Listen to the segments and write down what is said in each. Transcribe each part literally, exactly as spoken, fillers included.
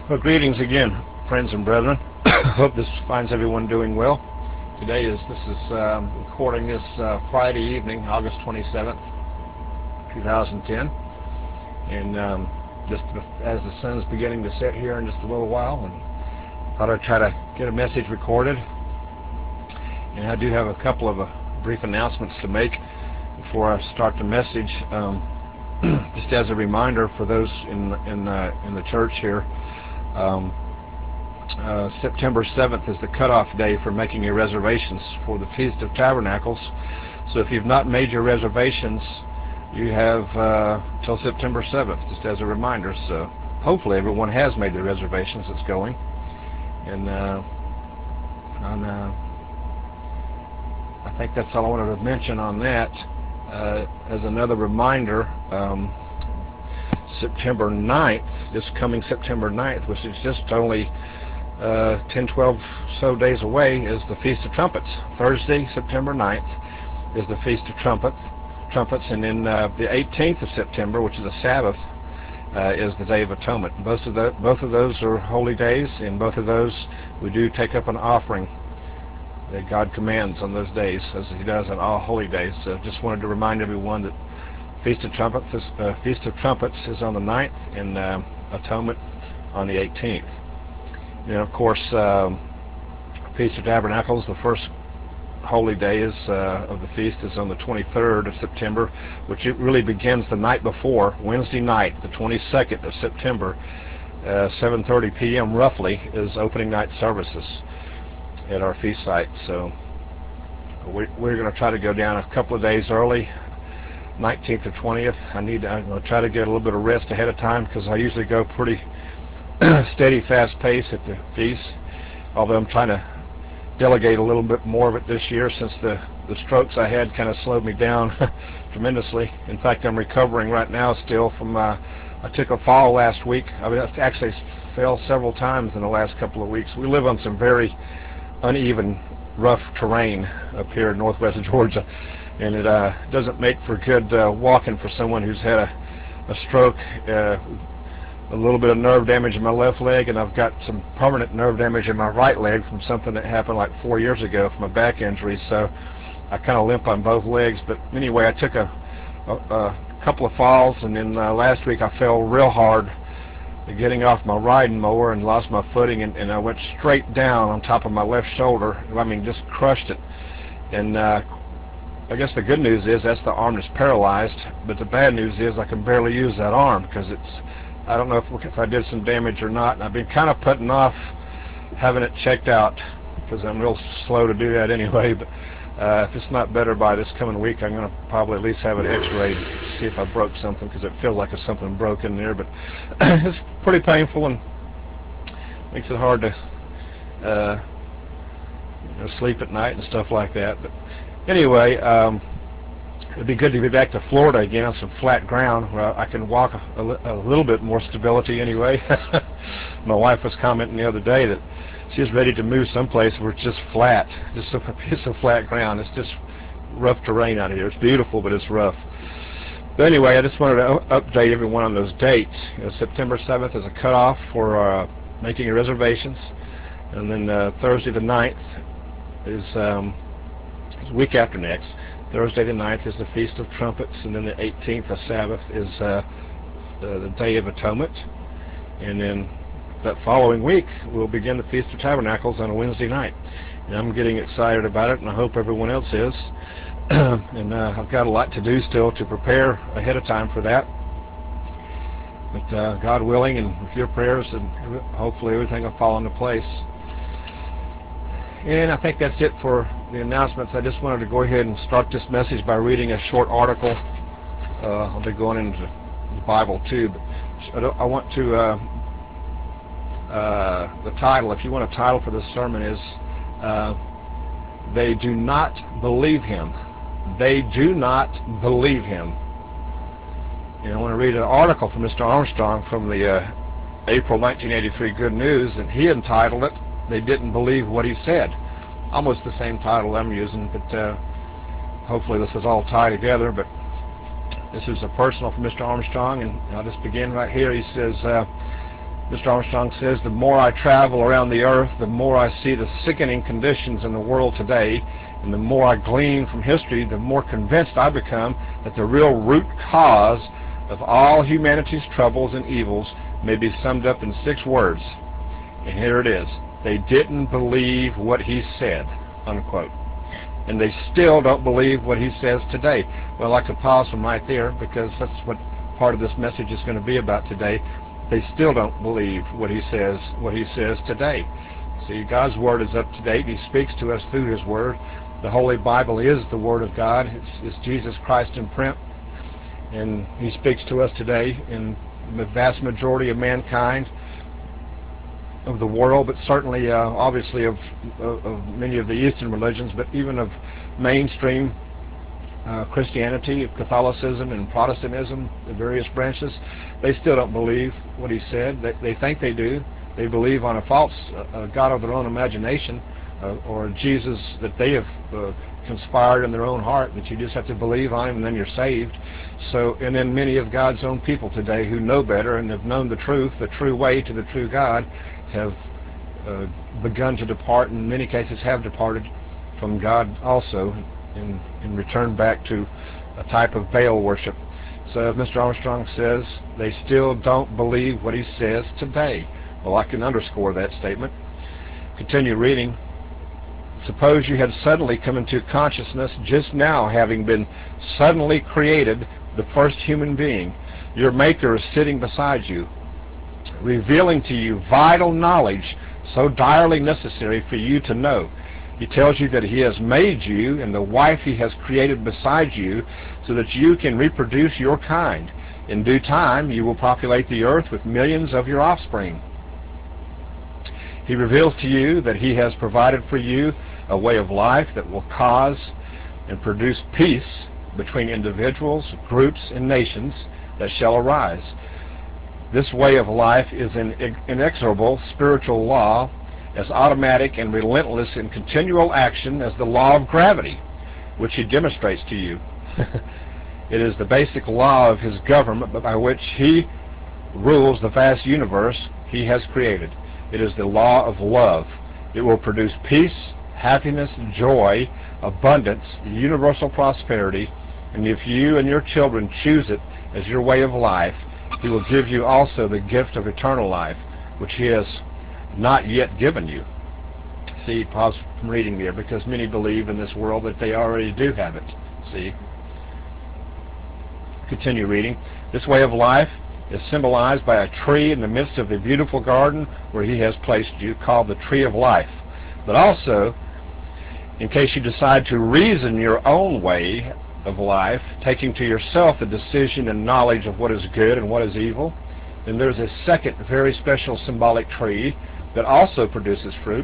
Well, greetings again, friends and brethren. Hope this finds everyone doing well. Today is this is um, recording this uh, Friday evening, August twenty-seventh, two thousand ten, and um, just as the sun is beginning to set here in just a little while, and thought I'd try to get a message recorded. And I do have a couple of uh, brief announcements to make before I start the message. Um, just as a reminder for those in in uh, in the church here. Um, uh, September seventh is the cutoff day for making your reservations for the Feast of Tabernacles. So if you've not made your reservations, you have uh, till September seventh, just as a reminder. So hopefully everyone has made their reservations that's going. And, uh, and uh, I think that's all I wanted to mention on that. Uh, as another reminder, um, September ninth, this coming September ninth, which is just only uh, ten, twelve so days away, is the Feast of Trumpets. Thursday, September ninth, is the Feast of Trumpets, trumpets and then uh, the eighteenth of September, which is a Sabbath, uh, is the Day of Atonement. Both of, the, both of those are holy days, and both of those we do take up an offering that God commands on those days, as He does on all holy days. So just wanted to remind everyone that Feast of Trumpets is, uh, Feast of Trumpets is on the ninth, and uh, Atonement on the eighteenth. And of course, um, Feast of Tabernacles, the first holy day is, uh, of the feast is on the twenty-third of September, which it really begins the night before, Wednesday night, the twenty-second of September, uh, seven thirty p m roughly, is opening night services at our feast site. So we, we're going to try to go down a couple of days early, nineteenth or twentieth. I need to, I'm going to try to get a little bit of rest ahead of time, because I usually go pretty steady, fast pace at the feast, although I'm trying to delegate a little bit more of it this year, since the the strokes I had kind of slowed me down tremendously. In fact, I'm recovering right now still from uh, I took a fall last week. I mean, I actually fell several times in the last couple of weeks. We live on some very uneven, rough terrain up here in northwest Georgia, and it uh, doesn't make for good uh, walking for someone who's had a, a stroke, uh, a little bit of nerve damage in my left leg, and I've got some permanent nerve damage in my right leg from something that happened like four years ago from a back injury. So I kind of limp on both legs. But anyway, I took a, a, a couple of falls, and then uh, last week I fell real hard getting off my riding mower and lost my footing, and, and I went straight down on top of my left shoulder. I mean, just crushed it. And uh, I guess the good news is that's the arm that's paralyzed, but the bad news is I can barely use that arm, because it's, I don't know if, if I did some damage or not, and I've been kind of putting off having it checked out, because I'm real slow to do that anyway. But uh, if it's not better by this coming week, I'm going to probably at least have it x-rayed to see if I broke something, because it feels like there's something broke in there. But it's pretty painful and makes it hard to uh, you know, sleep at night and stuff like that. But anyway, um, it'd be good to be back to Florida again on some flat ground where I can walk a, a, a little bit more stability anyway. My wife was commenting the other day that she's ready to move someplace where it's just flat, just a piece of flat ground. It's just rough terrain out here. It's beautiful, but it's rough. But anyway, I just wanted to update everyone on those dates. You know, September seventh is a cutoff for uh, making your reservations, and then uh, Thursday the ninth is, um, is a week after next. Thursday the ninth is the Feast of Trumpets, and then the eighteenth, the Sabbath, is uh, the, the Day of Atonement. And then that following week, we'll begin the Feast of Tabernacles on a Wednesday night. And I'm getting excited about it, and I hope everyone else is. and uh, I've got a lot to do still to prepare ahead of time for that. But uh, God willing, and with your prayers, and hopefully everything will fall into place. And I think that's it for the announcements. I just wanted to go ahead and start this message by reading a short article. Uh, I'll be going into the Bible too, but I, I want to, uh, uh, the title, if you want a title for this sermon, is uh, They Do Not Believe Him. They Do Not Believe Him. And I want to read an article from Mister Armstrong from the uh, April nineteen eighty-three Good News, and he entitled it, They Didn't Believe What He Said. Almost the same title I'm using, but uh, hopefully this is all tied together. But this is a personal from Mister Armstrong, and I'll just begin right here. He says, uh, Mister Armstrong says, the more I travel around the earth, the more I see the sickening conditions in the world today, and the more I glean from history, the more convinced I become that the real root cause of all humanity's troubles and evils may be summed up in six words. And here it is. They didn't believe what he said, unquote. And they still don't believe what he says today. Well, I could pause from right there, because that's what part of this message is going to be about today. They still don't believe what he says, what he says today. See, God's Word is up to date. He speaks to us through His Word. The Holy Bible is the Word of God. It's, it's Jesus Christ in print. And He speaks to us today. And the vast majority of mankind, of the world, but certainly, uh, obviously, of, of, of many of the Eastern religions, but even of mainstream uh, Christianity, Catholicism, and Protestantism, the various branches, they still don't believe what he said. They, they think they do. They believe on a false uh, God of their own imagination, uh, or Jesus that they have uh, conspired in their own heart, that you just have to believe on him and then you're saved. So, and then many of God's own people today who know better and have known the truth, the true way to the true God, have uh, begun to depart, and in many cases have departed from God also, and, and returned back to a type of Baal worship. So Mister Armstrong says they still don't believe what he says today. Well, I can underscore that statement. Continue reading. Suppose you had suddenly come into consciousness just now, having been suddenly created, the first human being. Your Maker is sitting beside you, revealing to you vital knowledge so direly necessary for you to know. He tells you that he has made you and the wife he has created beside you so that you can reproduce your kind. In due time, you will populate the earth with millions of your offspring. He reveals to you that he has provided for you a way of life that will cause and produce peace between individuals, groups, and nations that shall arise. This way of life is an inexorable spiritual law, as automatic and relentless in continual action as the law of gravity, which he demonstrates to you. It is the basic law of his government by which he rules the vast universe he has created. It is the law of love. It will produce peace, happiness, joy, abundance, universal prosperity, and if you and your children choose it as your way of life, he will give you also the gift of eternal life, which he has not yet given you. See, pause from reading there, because many believe in this world that they already do have it. See? Continue reading. This way of life is symbolized by a tree in the midst of the beautiful garden where he has placed you, called the tree of life. But also, in case you decide to reason your own way of life, taking to yourself the decision and knowledge of what is good and what is evil, then there's a second very special symbolic tree that also produces fruit.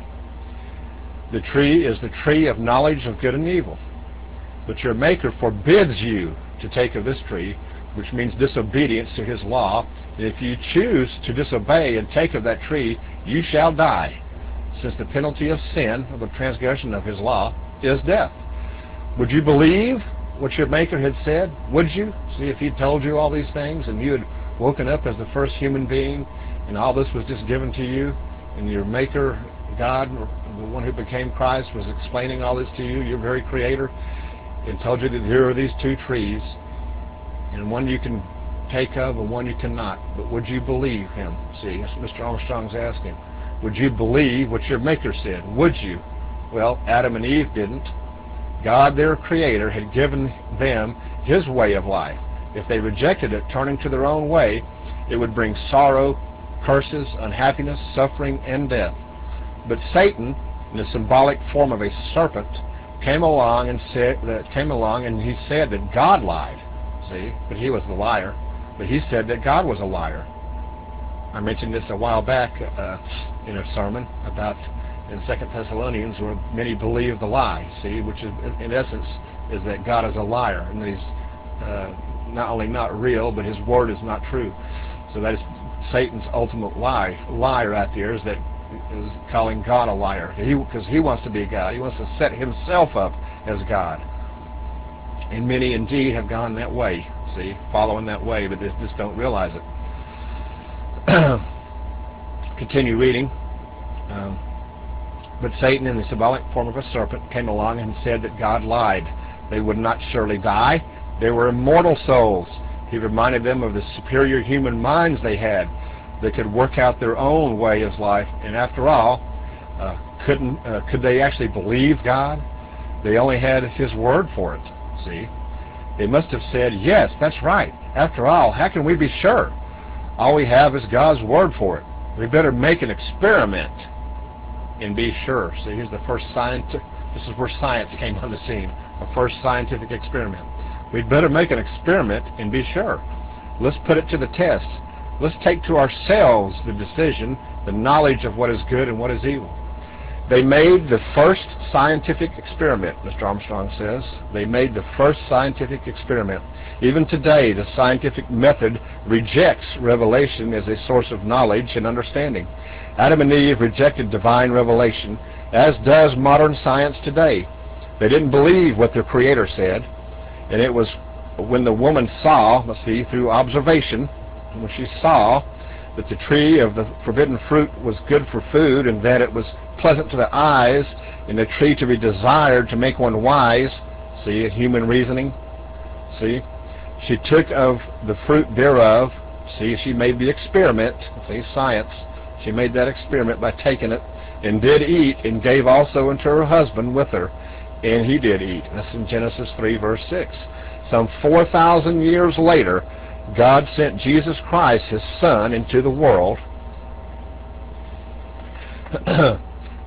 The tree is the tree of knowledge of good and evil. But your Maker forbids you to take of this tree, which means disobedience to his law. And if you choose to disobey and take of that tree, you shall die, since the penalty of sin, of the transgression of his law, is death. Would you believe what your Maker had said? Would you? See, if he told you all these things and you had woken up as the first human being and all this was just given to you, and your Maker, God, the one who became Christ, was explaining all this to you, your very Creator, and told you that here are these two trees, and one you can take of and one you cannot. But would you believe him? See, that's what Mister Armstrong's asking. Would you believe what your Maker said? Would you? Well, Adam and Eve didn't. God, their Creator, had given them his way of life. If they rejected it, turning to their own way, it would bring sorrow, curses, unhappiness, suffering, and death. But Satan, in the symbolic form of a serpent, came along and said that came along and he said that God lied. See, but he was the liar. But he said that God was a liar. I mentioned this a while back uh, in a sermon about in Second Thessalonians, where many believe the lie. See, which is, in essence is that God is a liar, and that he's uh, not only not real, but his word is not true. So that is Satan's ultimate lie. Lie right there is that is calling God a liar. He because he wants to be God. He wants to set himself up as God. And many indeed have gone that way. See, following that way, but they just don't realize it. Continue reading. Um, but Satan, in the symbolic form of a serpent, came along and said that God lied. They would not surely die. They were immortal souls. He reminded them of the superior human minds they had. They could work out their own way of life. And after all, uh, couldn't uh, could they actually believe God? They only had His word for it. See, they must have said, yes, that's right. After all, how can we be sure? All we have is God's word for it. We better make an experiment and be sure. See, here's the first science. This is where science came on the scene. A first scientific experiment. We'd better make an experiment and be sure. Let's put it to the test. Let's take to ourselves the decision, the knowledge of what is good and what is evil. They made the first scientific experiment, Mister Armstrong says. They made the first scientific experiment. Even today, the scientific method rejects revelation as a source of knowledge and understanding. Adam and Eve rejected divine revelation, as does modern science today. They didn't believe what their Creator said, and it was when the woman saw, let's see, through observation, when she saw that the tree of the forbidden fruit was good for food, and that it was pleasant to the eyes, and a tree to be desired to make one wise. See, human reasoning. See, she took of the fruit thereof. See, she made the experiment. See, science. She made that experiment by taking it, and did eat, and gave also unto her husband with her, and he did eat. That's in Genesis three, verse six. Some four thousand years later, God sent Jesus Christ, His Son, into the world uh,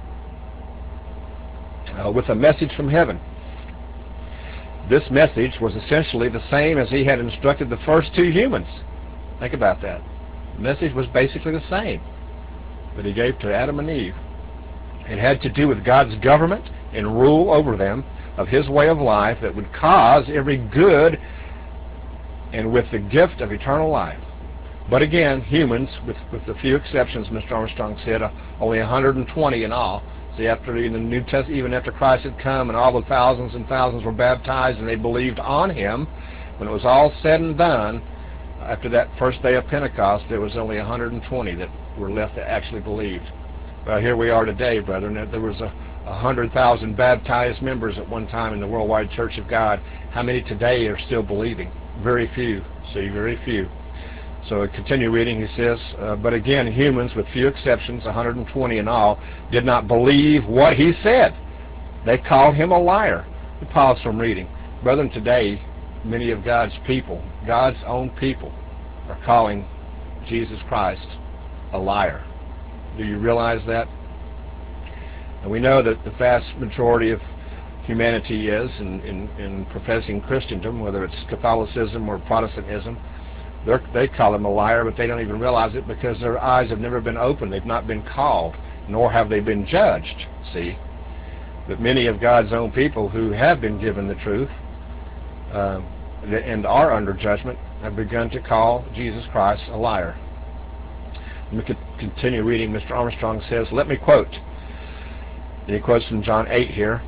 with a message from heaven. This message was essentially the same as He had instructed the first two humans. Think about that. The message was basically the same that He gave to Adam and Eve. It had to do with God's government and rule over them, of His way of life that would cause every good, and with the gift of eternal life. But again, humans, with, with a few exceptions, Mister Armstrong said, uh, only one hundred twenty in all. See, after in the New Testament, even after Christ had come and all the thousands and thousands were baptized and they believed on Him, when it was all said and done, after that first day of Pentecost, there was only one hundred twenty that were left that actually believed. Well, here we are today, brethren. There was a one hundred thousand baptized members at one time in the Worldwide Church of God. How many today are still believing? Very few. See, very few. So continue reading. He says, uh, but again, humans, with few exceptions, one hundred twenty in all, did not believe what He said. They called Him a liar. We pause from reading. Brethren, today, many of God's people, God's own people, are calling Jesus Christ a liar. Do you realize that? And we know that the vast majority of humanity is in, in, in professing Christendom, whether it's Catholicism or Protestantism. They're, they call Him a liar, but they don't even realize it because their eyes have never been opened. They've not been called, nor have they been judged. See? But many of God's own people who have been given the truth uh, and are under judgment have begun to call Jesus Christ a liar. Let me continue reading. Mister Armstrong says, let me quote. And he quotes from John eight here,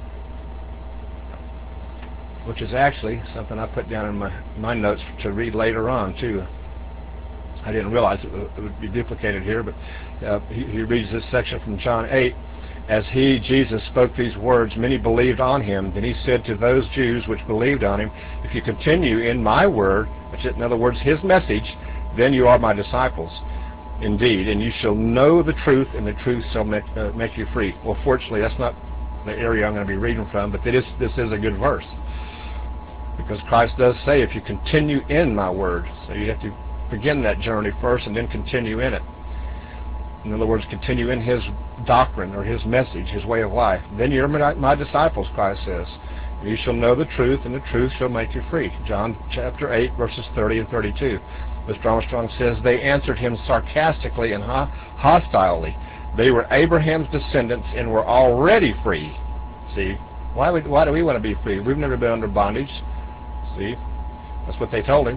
which is actually something I put down in my, my notes to read later on, too. I didn't realize it would, it would be duplicated here, but uh, he, he reads this section from John eight. As He, Jesus, spoke these words, many believed on Him. Then He said to those Jews which believed on Him, if you continue in my word, which is, in other words, His message, then you are my disciples indeed, and you shall know the truth, and the truth shall make, uh, make you free. Well, fortunately, that's not the area I'm going to be reading from, but it is, this is a good verse. Because Christ does say, if you continue in my word, so you have to begin that journey first and then continue in it. In other words, continue in His doctrine or His message, His way of life. Then you're my, my disciples, Christ says. And you shall know the truth, and the truth shall make you free. John chapter eight, verses thirty and thirty-two. Mister Armstrong says, they answered Him sarcastically and ho- hostilely. They were Abraham's descendants and were already free. See, why, would, why do we want to be free? We've never been under bondage. See, that's what they told Him.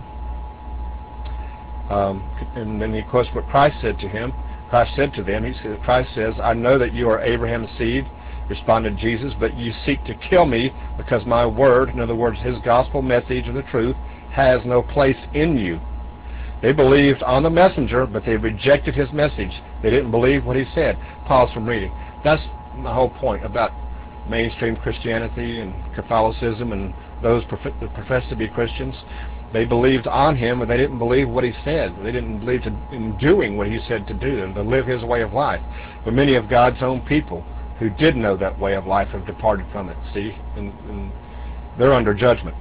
Um, and then he quotes what Christ said to him. Christ said to them, he said, Christ says, I know that you are Abraham's seed, responded Jesus, but you seek to kill me because my word, in other words, His gospel message of the truth, has no place in you. They believed on the messenger, but they rejected His message. They didn't believe what he said. Pause from reading. That's my whole point about mainstream Christianity and Catholicism and those prof that profess to be Christians. They believed on him, but they didn't believe what he said. They didn't believe to, in doing what he said to do and to live his way of life. But many of God's own people who did know that way of life have departed from it, see? And, and they're under judgment.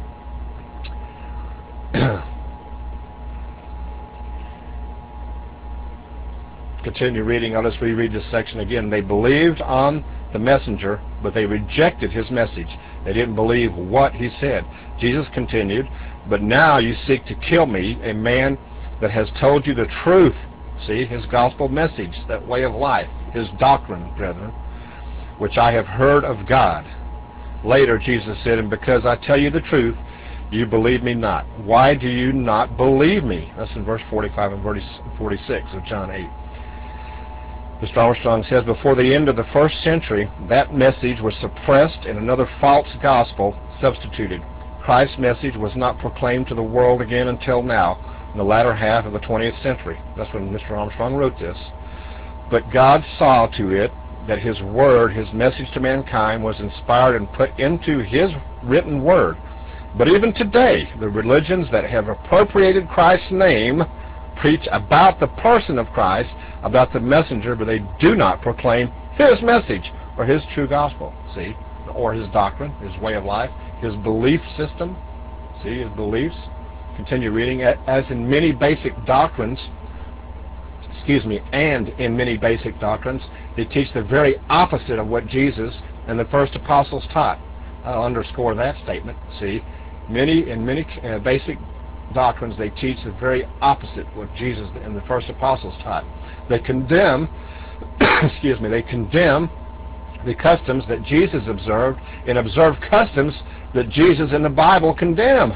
Continue reading. I'll just reread this section again. They believed on the messenger, but they rejected his message. They didn't believe what he said. Jesus continued, but now you seek to kill me, a man that has told you the truth. See, his gospel message, that way of life, his doctrine, brethren, which I have heard of God. Later, Jesus said, and because I tell you the truth, you believe me not. Why do you not believe me? That's in verse forty-five and verse forty-six of John eight. Mister Armstrong says, before the end of the first century, that message was suppressed and another false gospel substituted. Christ's message was not proclaimed to the world again until now, in the latter half of the twentieth century. That's when Mister Armstrong wrote this. But God saw to it that his word, his message to mankind, was inspired and put into his written word. But even today, the religions that have appropriated Christ's name preach about the person of Christ, about the messenger, but they do not proclaim his message or his true gospel, see, or his doctrine, his way of life, his belief system, see, his beliefs. Continue reading. As in many basic doctrines, excuse me, and in many basic doctrines, they teach the very opposite of what Jesus and the first apostles taught. I'll underscore that statement, see. Many in many uh, basic doctrines, they teach the very opposite of what Jesus and the first apostles taught. They condemn, excuse me, they condemn the customs that Jesus observed and observe customs that Jesus in the Bible condemn.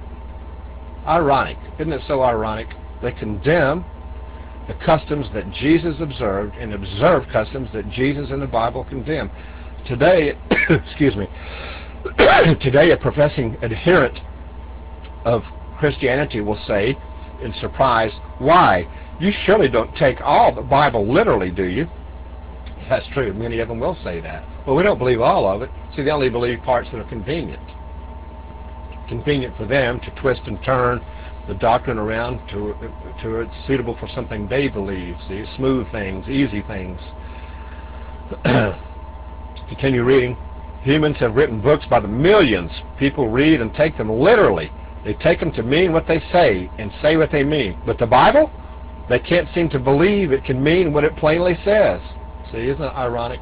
Ironic. Isn't it so ironic? They condemn the customs that Jesus observed and observe customs that Jesus in the Bible condemn. Today, excuse me, today a professing adherent of Christianity will say in surprise, why? You surely don't take all the Bible literally, do you? That's true. Many of them will say that. Well, we don't believe all of it. See, they only believe parts that are convenient. Convenient for them to twist and turn the doctrine around to, to it's suitable for something they believe. See, smooth things, easy things. Continue reading. Humans have written books by the millions. People read and take them literally. They take them to mean what they say and say what they mean. But the Bible, they can't seem to believe it can mean what it plainly says. See, isn't it ironic?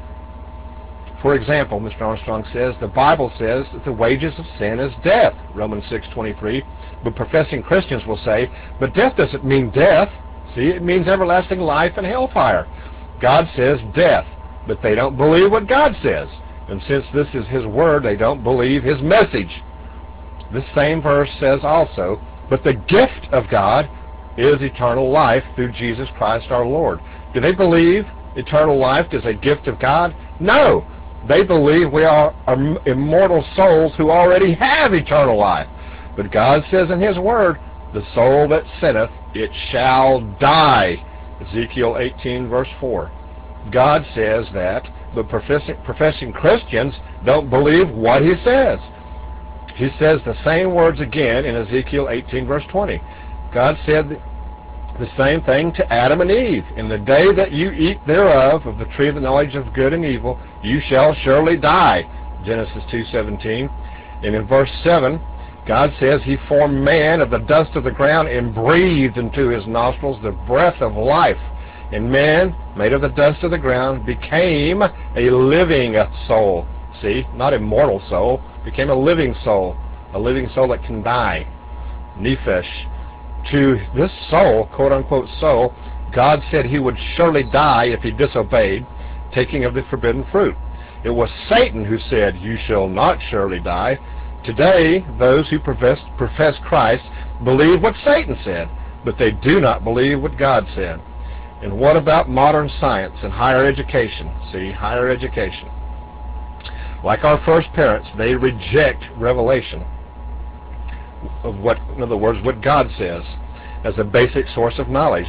For example, Mister Armstrong says, the Bible says that the wages of sin is death, Romans six twenty-three. But professing Christians will say, but death doesn't mean death. See, it means everlasting life and hellfire. God says death, but they don't believe what God says. And since this is his word, they don't believe his message. This same verse says also, but the gift of God is eternal life through Jesus Christ our Lord. Do they believe eternal life is a gift of God? No. They believe we are immortal souls who already have eternal life. But God says in his word, the soul that sinneth, it shall die. Ezekiel eighteen verse four. God says that, but professing, professing Christians don't believe what he says. He says the same words again in Ezekiel eighteen verse twenty. God said the same thing to Adam and Eve. In the day that you eat thereof, of the tree of the knowledge of good and evil, you shall surely die. Genesis two seventeen. And in verse seven, God says he formed man of the dust of the ground and breathed into his nostrils the breath of life. And man, made of the dust of the ground, became a living soul. See, not immortal soul, became a living soul, a living soul that can die. Nephesh. To this soul, quote-unquote soul, God said he would surely die if he disobeyed, taking of the forbidden fruit. It was Satan who said, you shall not surely die. Today, those who profess, profess Christ believe what Satan said, but they do not believe what God said. And what about modern science and higher education? See, higher education. Like our first parents, they reject revelation of what, in other words, what God says as a basic source of knowledge.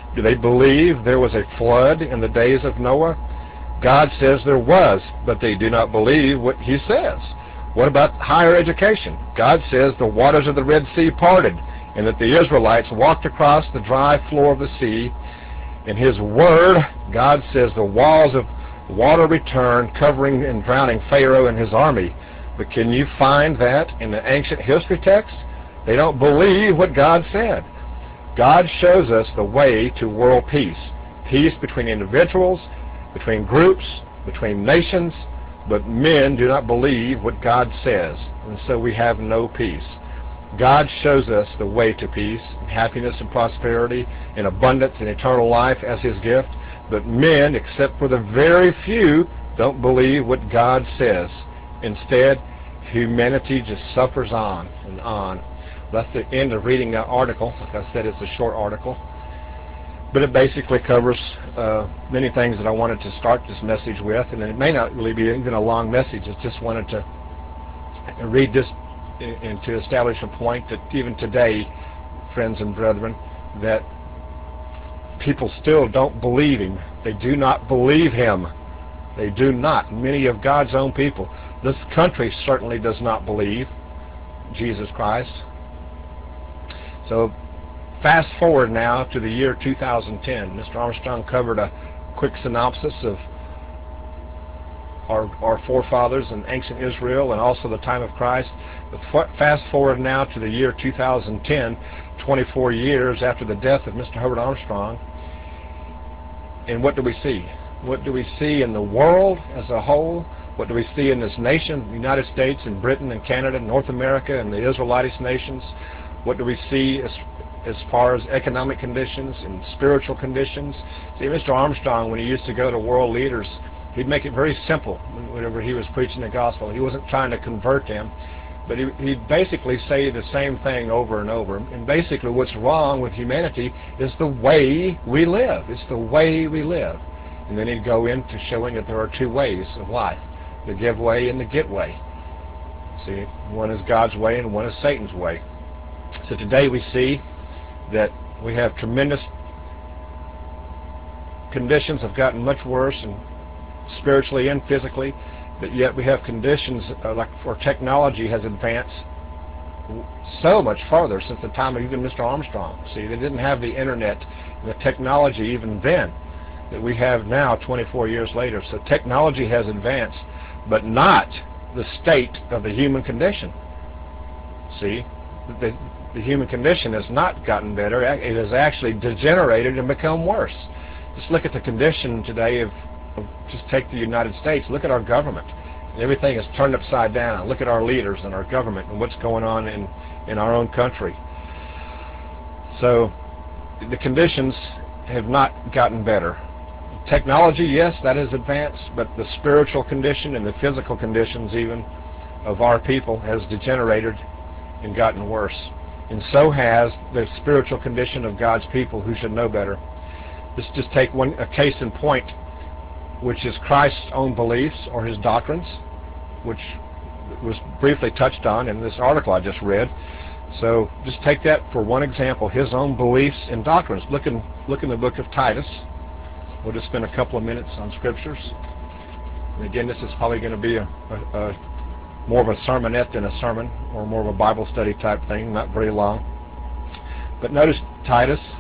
Do they believe there was a flood in the days of Noah? God says there was, but they do not believe what he says. What about higher education? God says the waters of the Red Sea parted, and that the Israelites walked across the dry floor of the sea. In his word, God says the walls of water returned, covering and drowning Pharaoh and his army. But can you find that in the ancient history text? They don't believe what God said. God shows us the way to world peace. Peace between individuals, between groups, between nations, but men do not believe what God says, and so we have no peace. God shows us the way to peace, and happiness and prosperity, and abundance and eternal life as his gift, but men, except for the very few, don't believe what God says. Instead, humanity just suffers on and on. That's the end of reading that article. Like I said, it's a short article, but it basically covers uh, many things that I wanted to start this message with, and it may not really be even a long message. I just wanted to read this and to establish a point that even today, friends and brethren, that people still don't believe him. They do not believe him. They do not. Many of God's own people. This country certainly does not believe Jesus Christ. So fast forward now to the year two thousand ten. Mister Armstrong covered a quick synopsis of our, our forefathers in ancient Israel and also the time of Christ. But fast forward now to the year two thousand ten, twenty-four years after the death of Mister Herbert Armstrong. And what do we see? What do we see in the world as a whole? What do we see in this nation, the United States and Britain and Canada, North America and the Israelitish nations? What do we see as as far as economic conditions and spiritual conditions? See, Mister Armstrong, when he used to go to world leaders, he'd make it very simple whenever he was preaching the gospel. He wasn't trying to convert them, but he, he'd basically say the same thing over and over. And basically what's wrong with humanity is the way we live. It's the way we live. And then he'd go into showing that there are two ways of life, the give way and the get way. See, one is God's way and one is Satan's way. So today we see that we have tremendous conditions have gotten much worse, and spiritually and physically, but yet we have conditions uh, like for technology has advanced so much farther since the time of even Mister Armstrong. See, they didn't have the internet and the technology even then that we have now twenty-four years later. So technology has advanced, but not the state of the human condition. See, the, the human condition has not gotten better. It has actually degenerated and become worse. Just look at the condition today of, of just take the United States. Look at our government. Everything is turned upside down. Look at our leaders and our government and what's going on in, in our own country. So the conditions have not gotten better. Technology, yes, that has advanced, but the spiritual condition and the physical conditions even of our people has degenerated and gotten worse. And so has the spiritual condition of God's people who should know better. Let's just take one a case in point, which is Christ's own beliefs or his doctrines, which was briefly touched on in this article I just read. So just take that for one example, his own beliefs and doctrines. Look in, look in the book of Titus. We'll just spend a couple of minutes on scriptures. And again, this is probably going to be a, a, a more of a sermonette than a sermon, or more of a Bible study type thing, not very long. But notice Titus.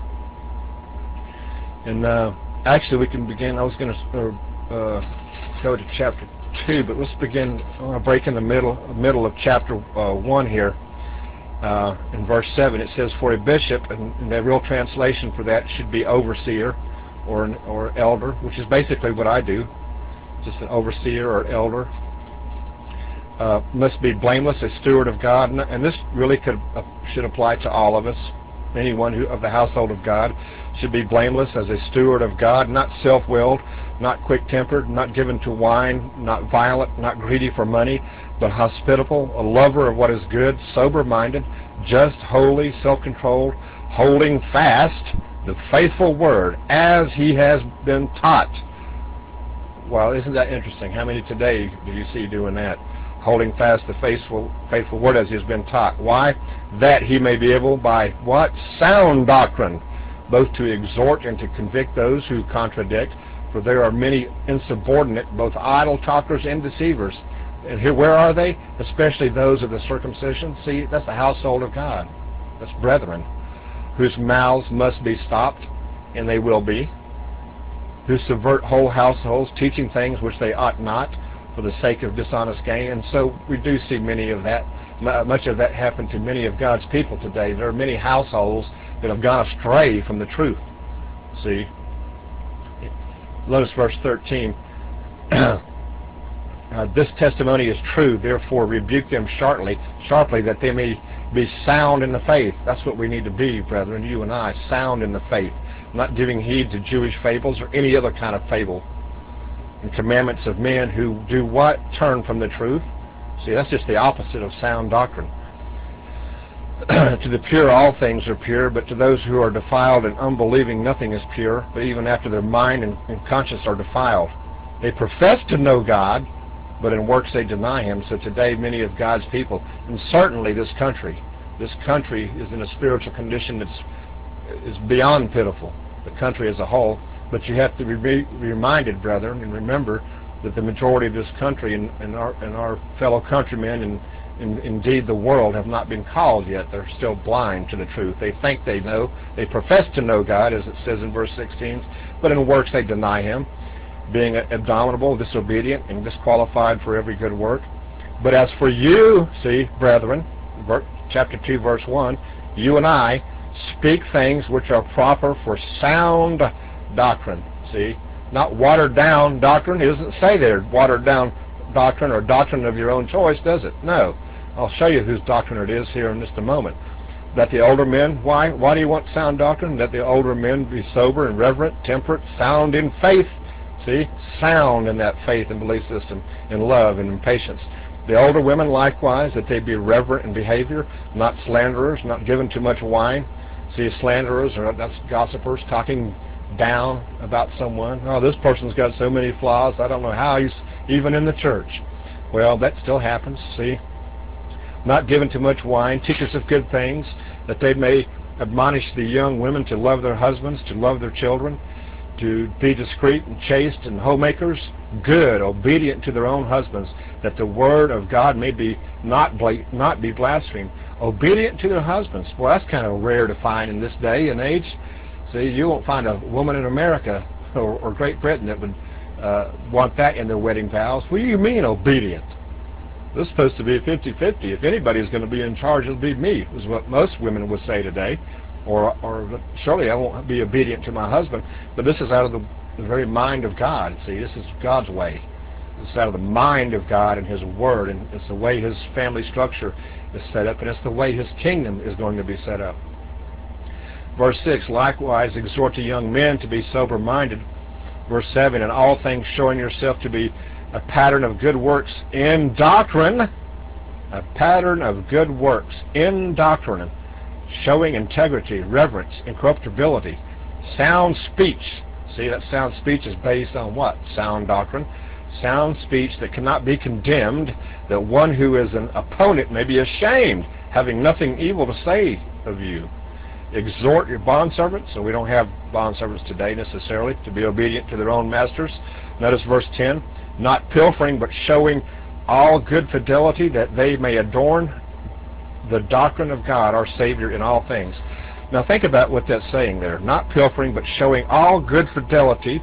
And uh, actually we can begin, I was going to uh, go to chapter two, but let's begin, I want to break in the middle, middle of chapter uh, one here. Uh, in verse seven it says, for a bishop, and, and the real translation for that should be overseer or an, or elder, which is basically what I do, just an overseer or elder. Uh, must be blameless, a steward of God, and, and this really could uh, should apply to all of us. Anyone who of the household of God should be blameless as a steward of God, not self-willed, not quick-tempered, not given to wine, not violent, not greedy for money, but hospitable, a lover of what is good, sober-minded, just, holy, self-controlled, holding fast the faithful word as he has been taught. Well, isn't that interesting? How many today do you see doing that? Holding fast the faithful, faithful word as he has been taught. Why? That he may be able by what? Sound doctrine. both to exhort and to convict those who contradict. For there are many insubordinate, both idle talkers and deceivers. And here, where are they? Especially those of the circumcision. See, that's the household of God. That's brethren, whose mouths must be stopped, and they will be, who subvert whole households, teaching things which they ought not, for the sake of dishonest gain. And so we do see many of that, much of that happen to many of God's people today. There are many households that have gone astray from the truth. See, notice verse thirteen. Uh, this testimony is true, therefore rebuke them sharply, sharply, that they may be sound in the faith. That's what we need to be, brethren, you and I, sound in the faith, not giving heed to Jewish fables or any other kind of fable and commandments of men who do what? Turn from the truth. See, that's just the opposite of sound doctrine. To the pure all things are pure, but to those who are defiled and unbelieving nothing is pure, but even after their mind and, and conscience are defiled. They profess to know God, but in works they deny him. So today many of God's people, and certainly this country, this country is in a spiritual condition that's is beyond pitiful, the country as a whole. But you have to be reminded, brethren, and remember that the majority of this country and, and, our, and our fellow countrymen and, and indeed the world have not been called yet. They're still blind to the truth. They think they know. They profess to know God, as it says in verse sixteen, but in works they deny him, being abominable, disobedient, and disqualified for every good work. But as for you, see, brethren, chapter two, verse one, you and I speak things which are proper for sound doctrine. See, not watered down doctrine. It doesn't say there watered down doctrine or doctrine of your own choice, does it? No. I'll show you whose doctrine it is here in just a moment. That the older men, why? Why do you want sound doctrine? That the older men be sober and reverent, temperate, sound in faith. See, sound in that faith and belief system, in love and in patience. The older women likewise, that they be reverent in behavior, not slanderers, not given too much wine. See, slanderers, or that's gossipers, talking down about someone. Oh, this person's got so many flaws, I don't know how he's even in the church. Well, that still happens, see. Not given too much wine, teachers of good things, that they may admonish the young women to love their husbands, to love their children, to be discreet and chaste and homemakers, good, obedient to their own husbands, that the word of God may be not bla not be blasphemed. Obedient to their husbands. Well, that's kind of rare to find in this day and age. See, you won't find a woman in America or, or Great Britain that would uh, want that in their wedding vows. What do you mean obedient? This is supposed to be fifty fifty. If anybody's going to be in charge, it'll be me, is what most women would say today. Or, or surely I won't be obedient to my husband. But this is out of the, the very mind of God. See, this is God's way. It's out of the mind of God and his word, and it's the way his family structure is set up, and it's the way his kingdom is going to be set up. Verse six, likewise exhort the young men to be sober-minded. Verse seven, in all things showing yourself to be a pattern of good works in doctrine, a pattern of good works in doctrine, showing integrity, reverence, incorruptibility, sound speech. See, that sound speech is based on what? Sound doctrine. Sound speech that cannot be condemned, that one who is an opponent may be ashamed, having nothing evil to say of you. Exhort your bondservants, so we don't have bondservants today necessarily, to be obedient to their own masters. Notice verse ten, not pilfering, but showing all good fidelity, that they may adorn the doctrine of God, our Savior, in all things. Now think about what that's saying there. Not pilfering, but showing all good fidelity.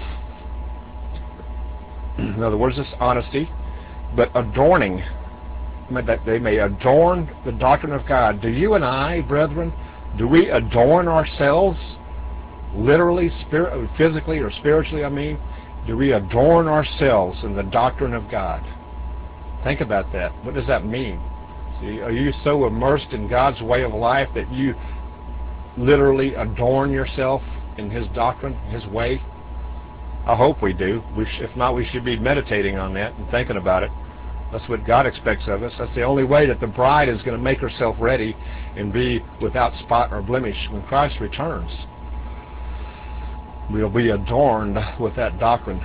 In other words, this honesty, but adorning, that they may adorn the doctrine of God. Do you and I, brethren, do we adorn ourselves, literally, spirit, physically, or spiritually, I mean? Do we adorn ourselves in the doctrine of God? Think about that. What does that mean? See, are you so immersed in God's way of life that you literally adorn yourself in his doctrine, his way? I hope we do. We sh if not, we should be meditating on that and thinking about it. That's what God expects of us. That's the only way that the bride is going to make herself ready and be without spot or blemish when Christ returns. We'll be adorned with that doctrine.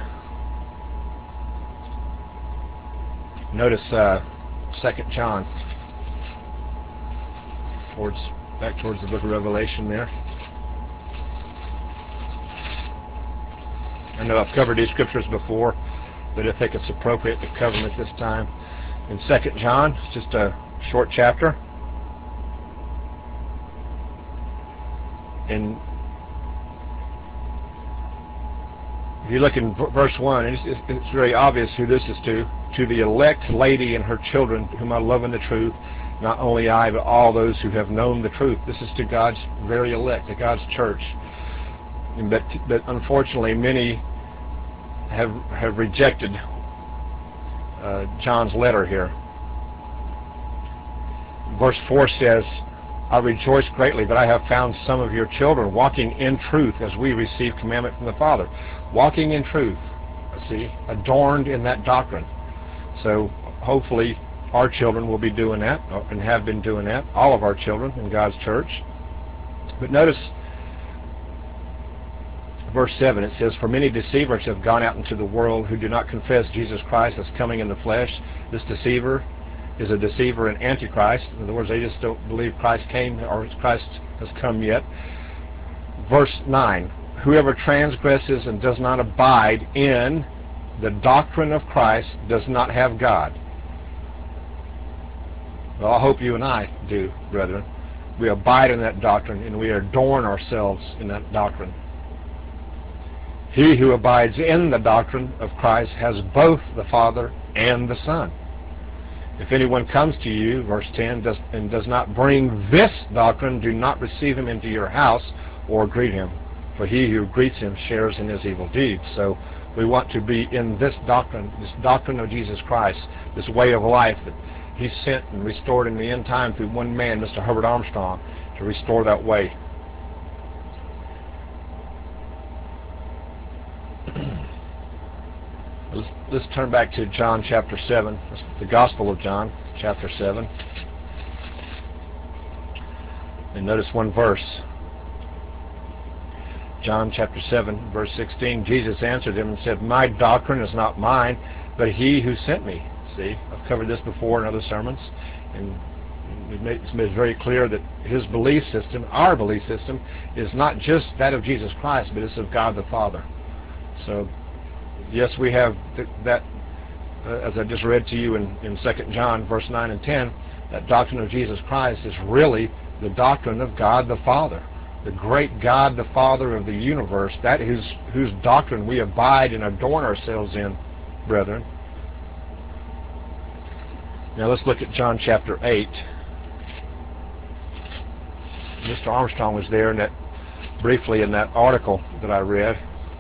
Notice uh, Second John, towards back towards the book of Revelation there. I know I've covered these scriptures before, but I think it's appropriate to cover them at this time. In Second John, it's just a short chapter. And if you look in verse one, it's, it's very obvious who this is to. To the elect lady and her children, whom I love in the truth, not only I, but all those who have known the truth. This is to God's very elect, to God's church. But, but unfortunately, many have have rejected uh, John's letter here. Verse four says, I rejoice greatly that I have found some of your children walking in truth as we receive commandment from the Father. Walking in truth, see, adorned in that doctrine. So hopefully our children will be doing that and have been doing that, all of our children in God's church. But notice verse seven, it says, for many deceivers have gone out into the world who do not confess Jesus Christ as coming in the flesh. This deceiver is a deceiver and antichrist. In other words, they just don't believe Christ came or Christ has come yet. Verse nine, whoever transgresses and does not abide in the doctrine of Christ does not have God. Well, I hope you and I do, brethren. We abide in that doctrine and we adorn ourselves in that doctrine. He who abides in the doctrine of Christ has both the Father and the Son. If anyone comes to you, verse ten, does, and does not bring this doctrine, do not receive him into your house or greet him. For he who greets him shares in his evil deeds. So we want to be in this doctrine, this doctrine of Jesus Christ, this way of life that he sent and restored in the end time through one man, Mister Herbert Armstrong, to restore that way. Let's, let's turn back to John chapter seven, the Gospel of John chapter seven. And notice one verse. John chapter seven, verse sixteen, Jesus answered him and said, my doctrine is not mine, but he who sent me. See, I've covered this before in other sermons, and it's made very clear that his belief system, our belief system, is not just that of Jesus Christ, but it's of God the Father. So, yes, we have th that, uh, as I just read to you in, in Second John, verse nine and ten, that doctrine of Jesus Christ is really the doctrine of God the Father. The great God, the Father of the universe, that is whose doctrine we abide and adorn ourselves in, brethren. Now let's look at John chapter eight. Mister Armstrong was there in that, briefly in that article that I read.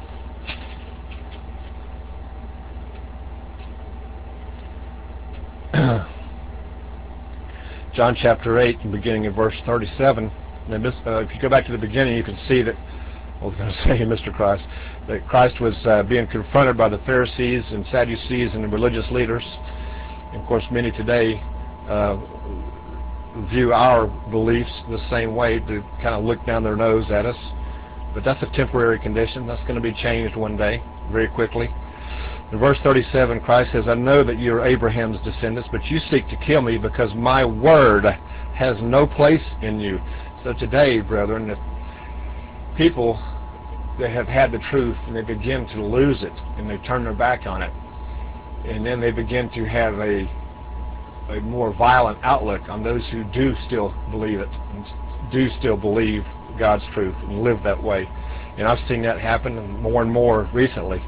John chapter eight, beginning in verse thirty-seven. And this, uh, if you go back to the beginning, you can see that, I was going to say Mister Christ, that Christ was uh, being confronted by the Pharisees and Sadducees and the religious leaders. And of course, many today uh, view our beliefs the same way, to kind of look down their nose at us. But that's a temporary condition. That's going to be changed one day, very quickly. In verse thirty-seven, Christ says, I know that you are Abraham's descendants, but you seek to kill me because my word has no place in you. So today, brethren, if people that have had the truth and they begin to lose it and they turn their back on it, and then they begin to have a a more violent outlook on those who do still believe it and do still believe God's truth and live that way. And I've seen that happen more and more recently.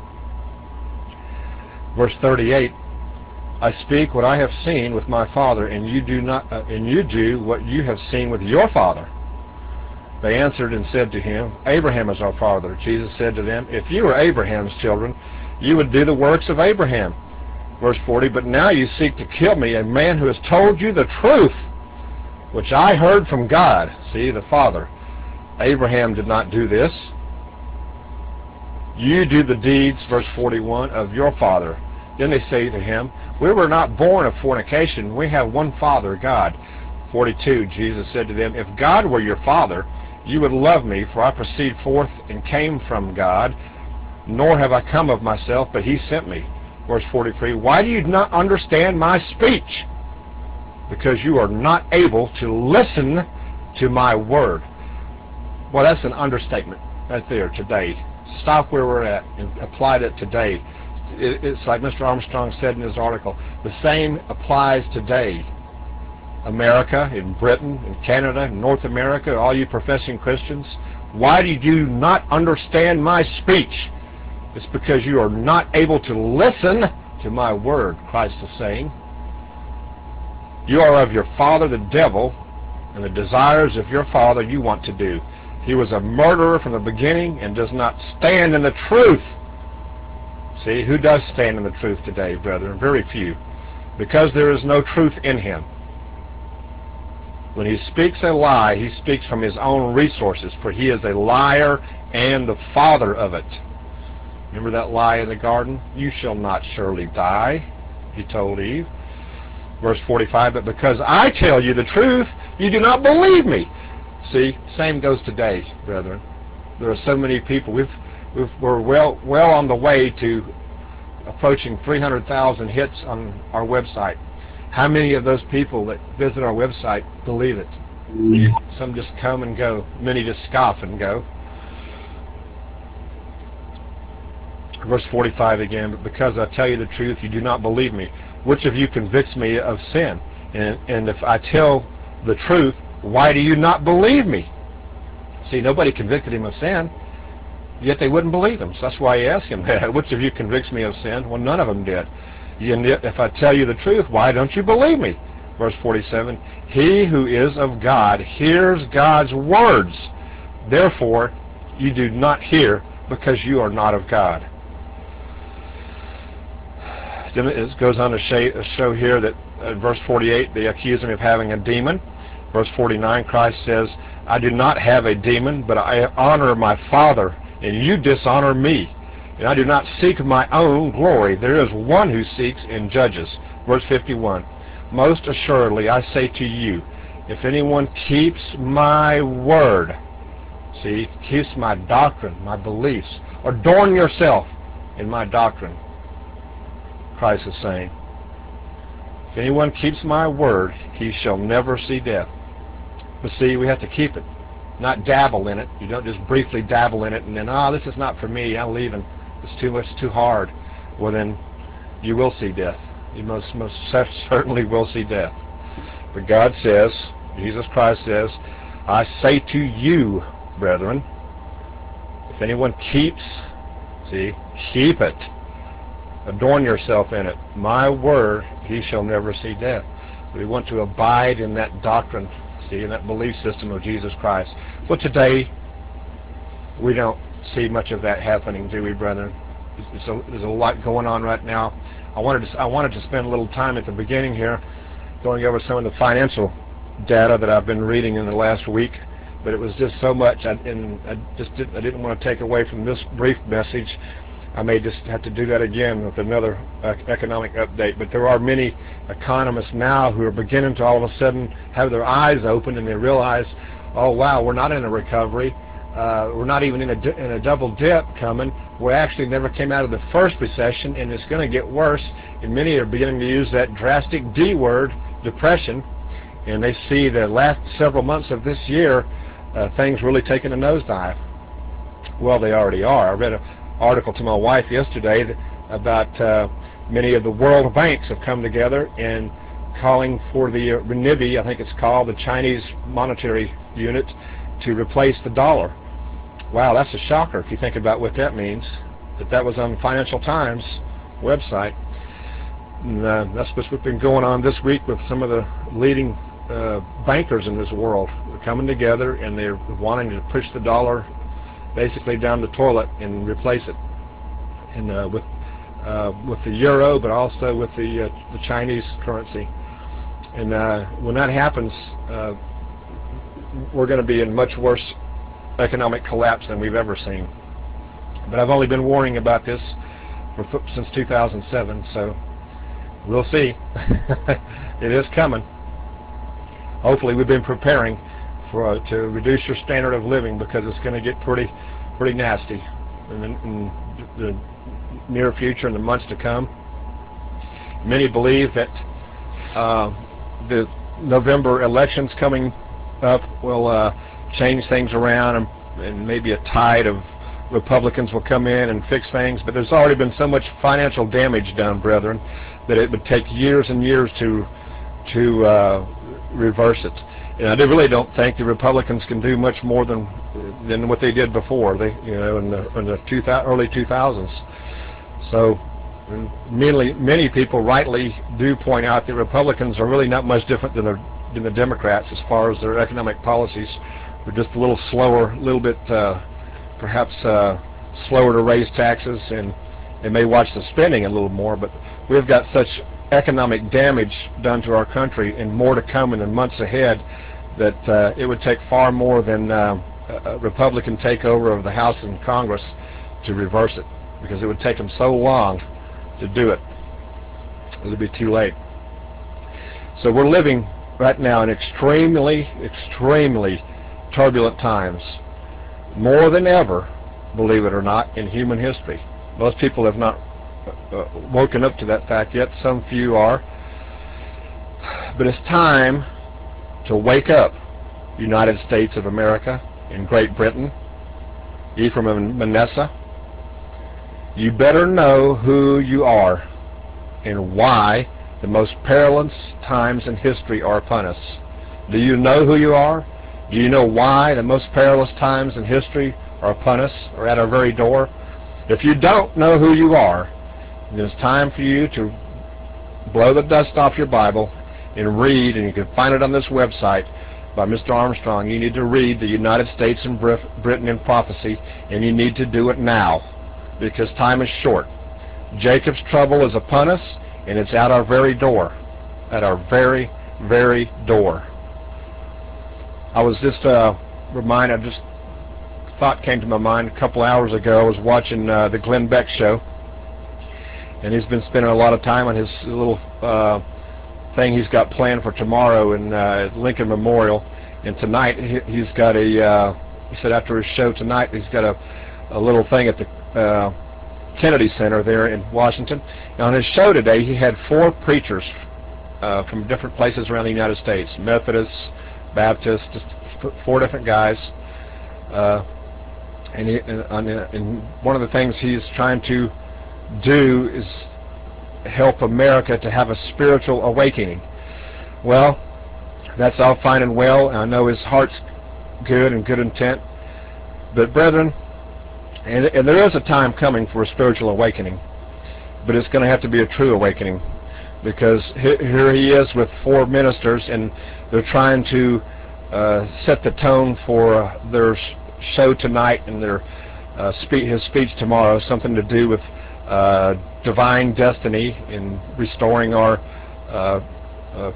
Verse thirty-eight, I speak what I have seen with my father, and you do not, uh, and you do what you have seen with your father. They answered and said to him, Abraham is our father. Jesus said to them, if you were Abraham's children, you would do the works of Abraham. Verse forty, but now you seek to kill me, a man who has told you the truth, which I heard from God. See, the Father. Abraham did not do this. You do the deeds, verse forty-one, of your father. Then they say to him, we were not born of fornication. We have one Father, God. forty-two, Jesus said to them, if God were your Father, you would love me, for I proceed forth and came from God, nor have I come of myself, but he sent me. Verse forty-three, why do you not understand my speech? Because you are not able to listen to my word. Well, that's an understatement right there today. stop where we're at and apply it today. It, it's like Mister Armstrong said in his article, the same applies today. America, in Britain, in Canada, in North America, all you professing Christians, why do you not understand my speech? It's because you are not able to listen to my word, Christ is saying. You are of your father the devil, and the desires of your father you want to do. He was a murderer from the beginning and does not stand in the truth. See, who does stand in the truth today, brethren? Very few. Because there is no truth in him. When he speaks a lie, he speaks from his own resources, for he is a liar and the father of it. Remember that lie in the garden? You shall not surely die, he told Eve. Verse forty-five, but because I tell you the truth, you do not believe me. See, same goes today, brethren. There are so many people. We've, we've, we're well, well on the way to approaching three hundred thousand hits on our website. How many of those people that visit our website believe it? Mm. Some just come and go. Many just scoff and go. Verse forty-five again, but because I tell you the truth, you do not believe me. Which of you convicts me of sin? And, and if I tell the truth, why do you not believe me? See, nobody convicted him of sin, yet they wouldn't believe him. So that's why he asked him that. Which of you convicts me of sin? Well, none of them did. And if I tell you the truth, why don't you believe me? Verse forty-seven, he who is of God hears God's words. Therefore, you do not hear because you are not of God. Then it goes on to show here that in verse forty-eight, they accuse him of having a demon. Verse forty-nine, Christ says, I do not have a demon, but I honor my Father, and you dishonor me. And I do not seek my own glory. There is one who seeks and judges. Verse fifty-one, most assuredly I say to you, if anyone keeps my word, see, keeps my doctrine, my beliefs, adorn yourself in my doctrine, Christ is saying. If anyone keeps my word, he shall never see death. But see, we have to keep it, not dabble in it. You don't just briefly dabble in it and then, oh, this is not for me, I'm leaving. It's too much, too hard. Well, then you will see death. You most, most certainly will see death. But God says, Jesus Christ says, I say to you, brethren, if anyone keeps, see, keep it. Adorn yourself in it. My word, he shall never see death. We want to abide in that doctrine, see, in that belief system of Jesus Christ. But today, we don't see much of that happening, do we, brethren? There's a, there's a lot going on right now. I wanted to I wanted to spend a little time at the beginning here going over some of the financial data that I've been reading in the last week, but it was just so much, I, and I just didn't, I didn't want to take away from this brief message. I may just have to do that again with another uh, economic update. But there are many economists now who are beginning to all of a sudden have their eyes open, and they realize, oh wow, we're not in a recovery. Uh, we're not even in a, in a double dip coming. We actually never came out of the first recession, and it's going to get worse. And many are beginning to use that drastic D word, depression, and they see the last several months of this year, uh, things really taking a nosedive. Well, they already are. I read an article to my wife yesterday that, about uh, many of the world banks have come together and calling for the uh, renminbi, I think it's called, the Chinese monetary unit, to replace the dollar. Wow, that's a shocker if you think about what that means. That that was on Financial Times website. And, uh, that's what's been going on this week with some of the leading uh, bankers in this world. They're coming together and they're wanting to push the dollar basically down the toilet and replace it, and uh, with uh, with the euro, but also with the uh, the Chinese currency. And uh, when that happens, uh, we're going to be in much worse economic collapse than we've ever seen. But I've only been warning about this for, since two thousand seven, so we'll see. It is coming. Hopefully, we've been preparing for uh, to reduce your standard of living, because it's going to get pretty, pretty nasty in, in the near future and the months to come. Many believe that uh, the November elections coming up will uh, change things around, and, and maybe a tide of Republicans will come in and fix things, but there's already been so much financial damage done, brethren, that it would take years and years to to uh, reverse it. And I do really don't think the Republicans can do much more than than what they did before. They, you know, in the in the two thousand, early two thousands. So, many many people rightly do point out that Republicans are really not much different than the than the Democrats as far as their economic policies. They're just a little slower, a little bit uh, perhaps uh, slower to raise taxes, and they may watch the spending a little more. But we've got such economic damage done to our country, and more to come in the months ahead, that uh, it would take far more than uh, a Republican takeover of the House and Congress to reverse it, because it would take them so long to do it. It would be too late. So we're living right now in extremely, extremely turbulent times, more than ever, believe it or not, in human history. Most people have not uh, woken up to that fact yet. Some few are. But it's time to wake up, United States of America and Great Britain, Ephraim and Manasseh. You better know who you are and why the most perilous times in history are upon us. Do you know who you are? Do you know why the most perilous times in history are upon us, or at our very door? If you don't know who you are, then it's time for you to blow the dust off your Bible and read, and you can find it on this website by Mister Armstrong. You need to read the United States and Britain in Prophecy, and you need to do it now, because time is short. Jacob's trouble is upon us, and it's at our very door, at our very, very door. I was just uh, reminded, just thought came to my mind a couple hours ago. I was watching uh, the Glenn Beck show, and he's been spending a lot of time on his little uh, thing he's got planned for tomorrow in uh, Lincoln Memorial. And tonight he, he's got a, uh, he said after his show tonight, he's got a, a little thing at the uh, Kennedy Center there in Washington. And on his show today, he had four preachers uh, from different places around the United States, Methodists, Baptists, just four different guys. Uh, and, he, and, and one of the things he's trying to do is help America to have a spiritual awakening. Well, that's all fine and well, and I know his heart's good and good intent. But brethren, and, and there is a time coming for a spiritual awakening, but it's going to have to be a true awakening, because here he is with four ministers, and they're trying to uh, set the tone for their show tonight and their uh, spe his speech tomorrow, something to do with uh, divine destiny and restoring our uh, uh,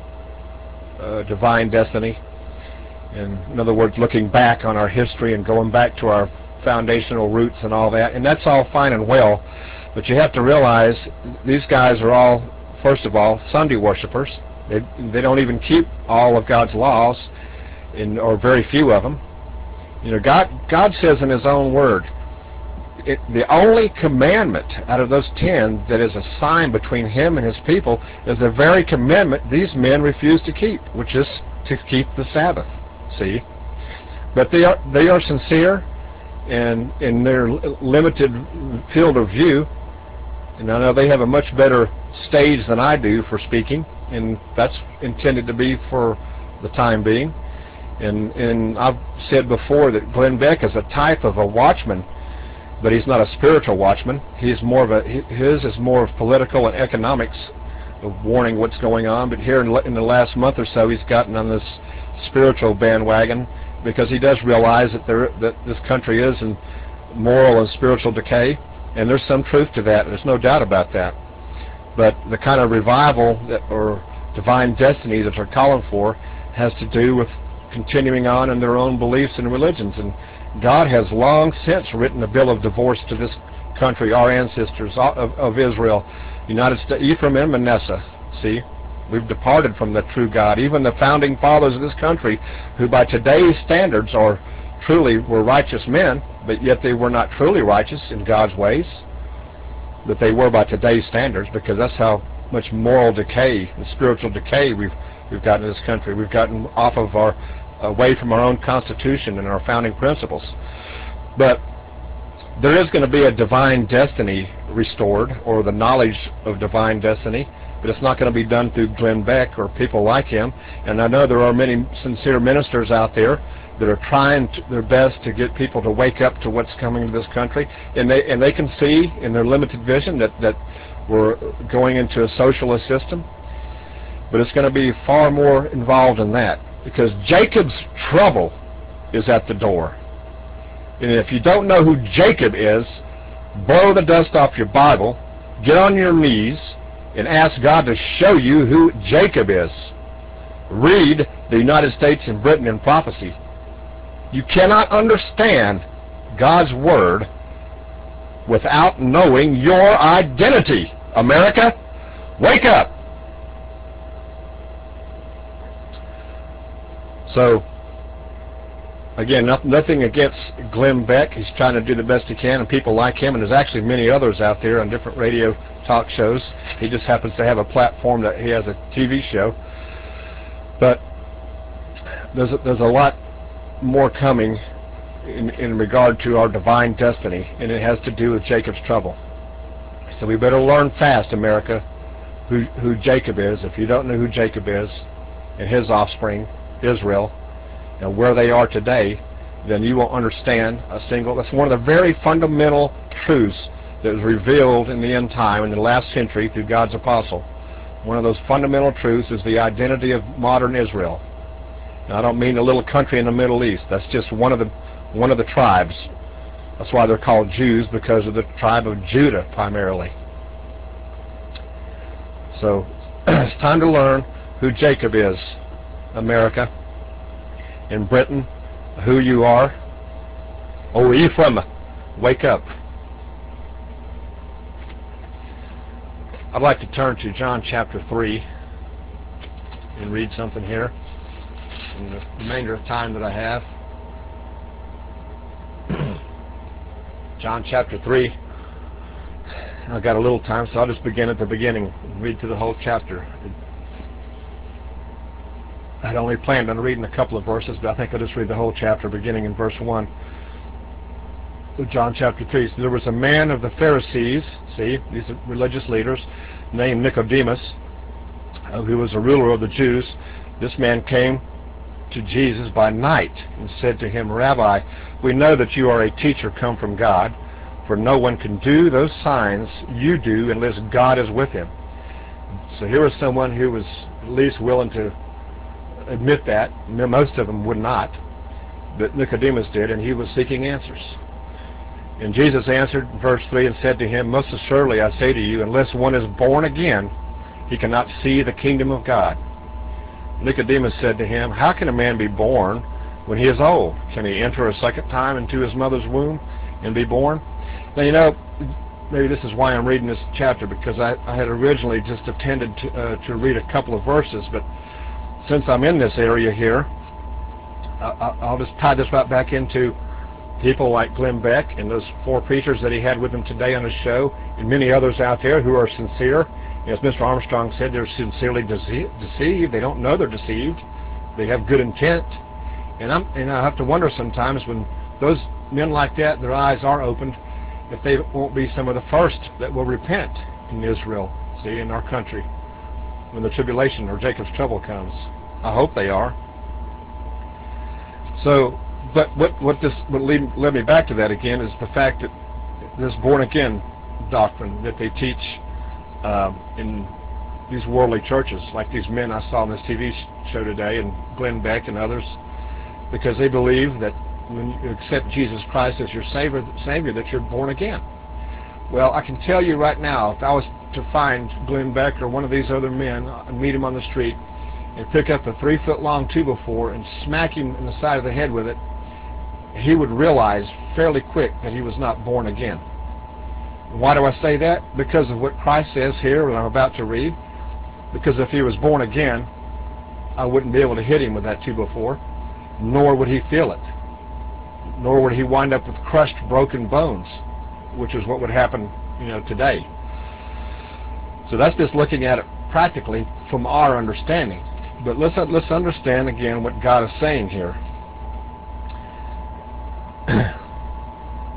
uh, divine destiny. And in other words, looking back on our history and going back to our foundational roots and all that. And that's all fine and well, but you have to realize these guys are all, first of all, Sunday worshipers. They, they don't even keep all of God's laws, in, or very few of them. You know, God, God says in his own word, it, the only commandment out of those ten that is a sign between him and his people is the very commandment these men refuse to keep, which is to keep the Sabbath. See? But they are, they are sincere, and in their limited field of view, and I know they have a much better stage than I do for speaking, and that's intended to be for the time being. And, and I've said before that Glenn Beck is a type of a watchman, but he's not a spiritual watchman. He's more of a, his is more of political and economics, of warning what's going on. But here in, in the last month or so, he's gotten on this spiritual bandwagon, because he does realize that there that this country is in moral and spiritual decay, and there's some truth to that. There's no doubt about that. But the kind of revival that, or divine destiny that they're calling for, has to do with continuing on in their own beliefs and religions. And God has long since written a bill of divorce to this country, our ancestors of, of Israel, United States, Ephraim and Manasseh. See, we've departed from the true God. Even the founding fathers of this country, who by today's standards are truly were righteous men, but yet they were not truly righteous in God's ways, that they were by today's standards, because that's how much moral decay and spiritual decay we've we've gotten in this country. We've gotten off of our away from our own Constitution and our founding principles. But There is going to be a divine destiny restored, or the knowledge of divine destiny, but it's not going to be done through Glenn Beck or people like him. And I know there are many sincere ministers out there that are trying to, their best to get people to wake up to what's coming to this country, and they and they can see in their limited vision that that we're going into a socialist system. But it's going to be far more involved in that, because Jacob's trouble is at the door. And if you don't know who Jacob is, blow the dust off your Bible, get on your knees, and ask God to show you who Jacob is. Read the United States and Britain in Prophecy. You cannot understand God's Word without knowing your identity. America, wake up! So, again, no, nothing against Glenn Beck. He's trying to do the best he can, and people like him, and there's actually many others out there on different radio talk shows. He just happens to have a platform that he has a T V show. But there's a, there's a lot more coming in, in regard to our divine destiny, and it has to do with Jacob's trouble. So we better learn fast, America, who, who Jacob is. If you don't know who Jacob is and his offspring, Israel, and where they are today, then you won't understand a single. That's one of the very fundamental truths that was revealed in the end time, in the last century, through God's apostle. One of those fundamental truths is the identity of modern Israel. Now, I don't mean a little country in the Middle East. That's just one of the one of the tribes. That's why they're called Jews, because of the tribe of Judah primarily. So it's time to learn who Jacob is, America. In Britain, who you are. Oh, Ephraim, wake up. I'd like to turn to John chapter three and read something here in the remainder of time that I have. John chapter three. I've got a little time, so I'll just begin at the beginning and read through the whole chapter. I'd only planned on reading a couple of verses, but I think I'll just read the whole chapter, beginning in verse one of John chapter three. So there was a man of the Pharisees, see, these are religious leaders, named Nicodemus, uh, who was a ruler of the Jews. This man came to Jesus by night and said to him, Rabbi, we know that you are a teacher come from God, for no one can do those signs you do unless God is with him. So here was someone who was at least willing to admit that. Most of them would not, but Nicodemus did, and he was seeking answers. And Jesus answered, verse three, and said to him, Most assuredly I say to you, unless one is born again, he cannot see the kingdom of God. Nicodemus said to him, How can a man be born when he is old? Can he enter a second time into his mother's womb and be born? Now, you know, maybe this is why I'm reading this chapter, because I, I had originally just intended to, uh, to read a couple of verses, but since I'm in this area here, I, I'll just tie this right back into people like Glenn Beck and those four preachers that he had with him today on his show, and many others out there who are sincere. As Mister Armstrong said, they're sincerely dece deceived. They don't know they're deceived. They have good intent. And, I'm, and I have to wonder sometimes, when those men like that, their eyes are opened, if they won't be some of the first that will repent in Israel, see, in our country, when the tribulation or Jacob's trouble comes. I hope they are. So, but what, what this what lead, led me back to that again is the fact that this born-again doctrine that they teach um, in these worldly churches, like these men I saw on this T V show today, and Glenn Beck and others, because they believe that when you accept Jesus Christ as your Savior, Savior that you're born again. Well, I can tell you right now, if I was to find Glenn Beck or one of these other men and meet him on the street and pick up a three-foot-long two by four and smack him in the side of the head with it, he would realize fairly quick that he was not born again. Why do I say that? Because of what Christ says here, what I'm about to read. Because if he was born again, I wouldn't be able to hit him with that two by four, nor would he feel it, nor would he wind up with crushed, broken bones, which is what would happen, you know, today. So that's just looking at it practically from our understanding. But let's let's understand again what God is saying here.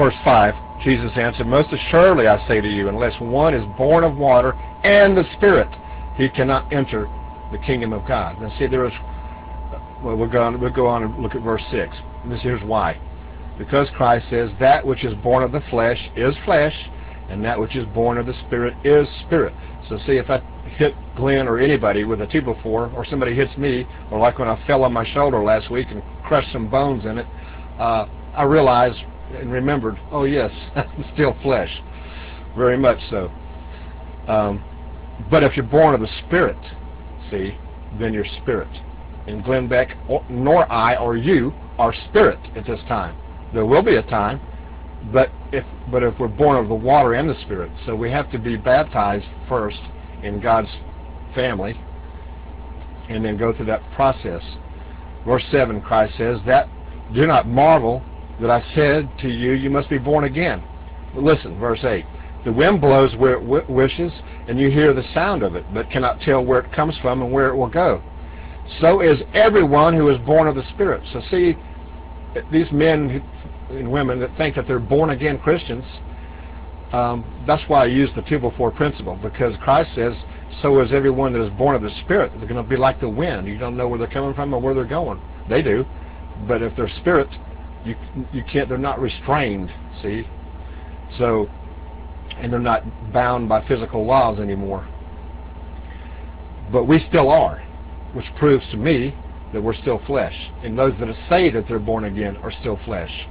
Verse five, Jesus answered, most assuredly I say to you, unless one is born of water and the Spirit, he cannot enter the kingdom of God. Now see, there is, well, we'll go on, we'll go on and look at verse six. And this here's why. Because Christ says, that which is born of the flesh is flesh, and that which is born of the Spirit is spirit. So see, if I hit Glenn or anybody with a two by four, or somebody hits me, or like when I fell on my shoulder last week and crushed some bones in it, uh, I realized and remembered, oh yes, I'm still flesh, very much so. Um, but if you're born of the Spirit, see, then you're spirit. And Glenn Beck, or, nor I or you are spirit at this time. There will be a time, but if but if we're born of the water and the Spirit, so we have to be baptized first in God's family, and then go through that process. Verse seven, Christ says, that do not marvel that I said to you, you must be born again. But listen, verse eight, the wind blows where it w wishes, and you hear the sound of it, but cannot tell where it comes from and where it will go. So is everyone who is born of the Spirit. So see, these men and women that think that they're born again Christians, um, that's why I use the two by four principle, because Christ says, so is everyone that is born of the Spirit. They're going to be like the wind. You don't know where they're coming from or where they're going. They do. But if they're spirit, you you can't, they're not restrained, see? So, and they're not bound by physical laws anymore. But we still are, which proves to me that we're still flesh. And those that say that they're born again are still flesh.